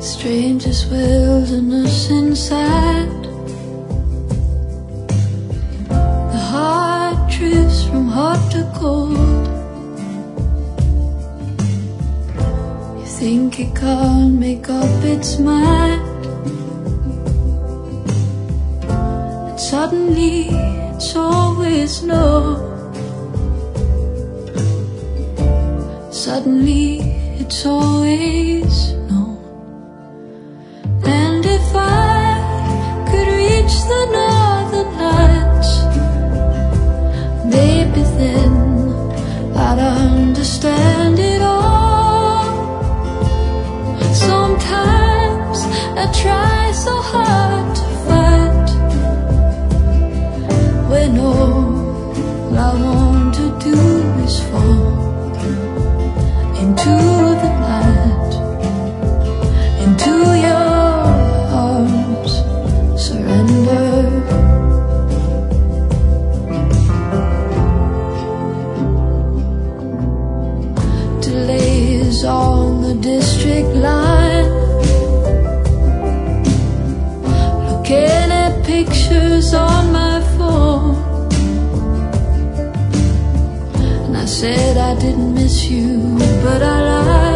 Strangest wilderness inside. The heart drifts from hot to cold. You think it can't make up its mind, and suddenly it's always no. Suddenly it's always no. And if I could reach the northern lights, maybe then I'd understand it all. Sometimes I try so hard to fight, when all I want to do is fall into the night, into your arms, surrender. Delays on the district line, looking at pictures on my phone. I said I didn't miss you, but I lied.